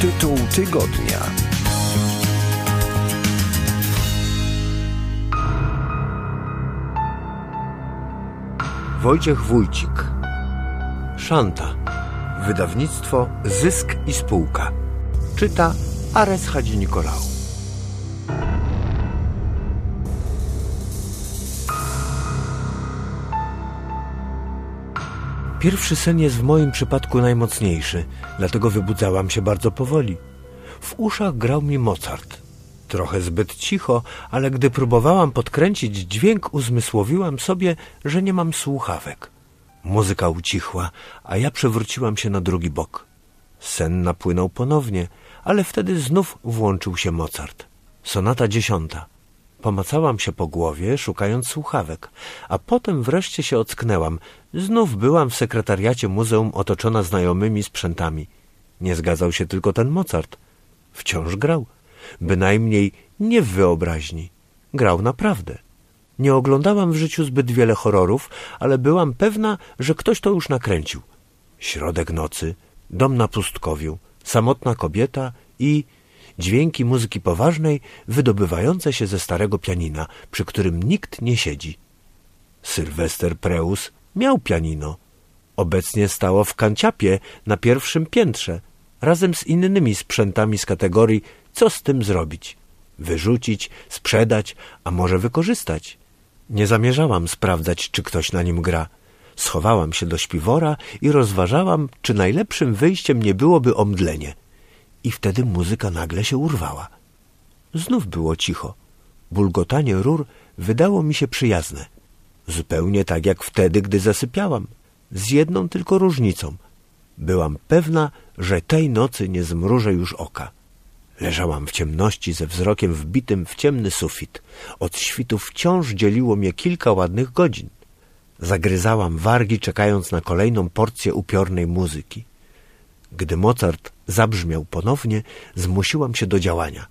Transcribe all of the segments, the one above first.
Tytuł tygodnia. Wojciech Wójcik. Szanta. Wydawnictwo Zysk i Spółka. Czyta Ares Hadzi-Nikolał. Pierwszy sen jest w moim przypadku najmocniejszy, dlatego wybudzałam się bardzo powoli. W uszach grał mi Mozart. Trochę zbyt cicho, ale gdy próbowałam podkręcić dźwięk, uzmysłowiłam sobie, że nie mam słuchawek. Muzyka ucichła, a ja przewróciłam się na drugi bok. Sen napłynął ponownie, ale wtedy znów włączył się Mozart. Sonata 10. Pomacałam się po głowie, szukając słuchawek, a potem wreszcie się ocknęłam. Znów byłam w sekretariacie muzeum otoczona znajomymi sprzętami. Nie zgadzał się tylko ten Mozart. Wciąż grał. Bynajmniej nie w wyobraźni. Grał naprawdę. Nie oglądałam w życiu zbyt wiele horrorów, ale byłam pewna, że ktoś to już nakręcił. Środek nocy, dom na pustkowiu, samotna kobieta i dźwięki muzyki poważnej wydobywające się ze starego pianina, przy którym nikt nie siedzi. Sylwester Preus miał pianino. Obecnie stało w kanciapie na pierwszym piętrze, razem z innymi sprzętami z kategorii co z tym zrobić? Wyrzucić, sprzedać, a może wykorzystać? Nie zamierzałam sprawdzać, czy ktoś na nim gra. Schowałam się do śpiwora i rozważałam, czy najlepszym wyjściem nie byłoby omdlenie. I wtedy muzyka nagle się urwała. Znów było cicho. Bulgotanie rur wydało mi się przyjazne. Zupełnie tak jak wtedy, gdy zasypiałam. Z jedną tylko różnicą. Byłam pewna, że tej nocy nie zmrużę już oka. Leżałam w ciemności ze wzrokiem wbitym w ciemny sufit. Od świtu wciąż dzieliło mnie kilka ładnych godzin. Zagryzałam wargi, czekając na kolejną porcję upiornej muzyki. Gdy Mozart zabrzmiał ponownie, zmusiłam się do działania.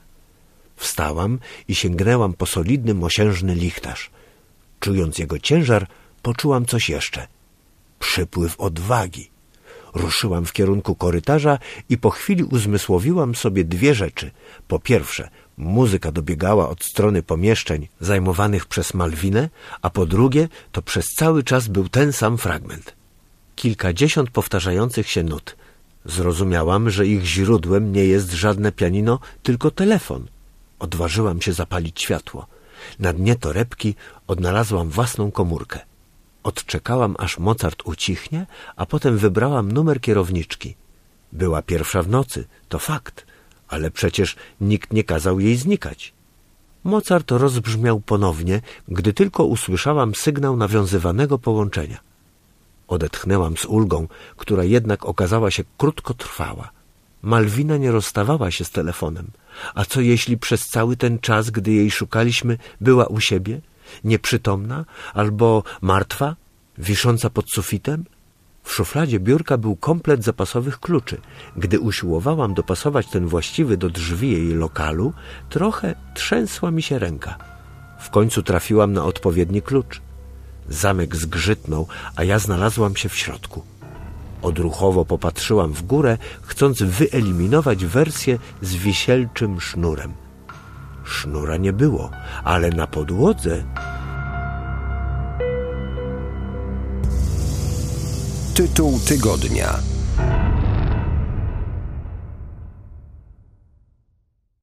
Wstałam i sięgnęłam po solidny, mosiężny lichtarz. Czując jego ciężar, poczułam coś jeszcze. Przypływ odwagi. Ruszyłam w kierunku korytarza i po chwili uzmysłowiłam sobie dwie rzeczy. Po pierwsze, muzyka dobiegała od strony pomieszczeń zajmowanych przez Malwinę, a po drugie, to przez cały czas był ten sam fragment. Kilkadziesiąt powtarzających się nut. Zrozumiałam, że ich źródłem nie jest żadne pianino, tylko telefon. Odważyłam się zapalić światło. Na dnie torebki odnalazłam własną komórkę. Odczekałam, aż Mozart ucichnie, a potem wybrałam numer kierowniczki. Była pierwsza w nocy, to fakt, ale przecież nikt nie kazał jej znikać. Mozart rozbrzmiał ponownie, gdy tylko usłyszałam sygnał nawiązywanego połączenia. Odetchnęłam z ulgą, która jednak okazała się krótkotrwała. Malwina nie rozstawała się z telefonem. A co jeśli przez cały ten czas, gdy jej szukaliśmy, była u siebie? Nieprzytomna albo martwa, wisząca pod sufitem? W szufladzie biurka był komplet zapasowych kluczy. Gdy usiłowałam dopasować ten właściwy do drzwi jej lokalu, trochę trzęsła mi się ręka. W końcu trafiłam na odpowiedni klucz. Zamek zgrzytnął, a ja znalazłam się w środku. Odruchowo popatrzyłam w górę, chcąc wyeliminować wersję z wisielczym sznurem. Sznura nie było, ale na podłodze... Tytuł tygodnia.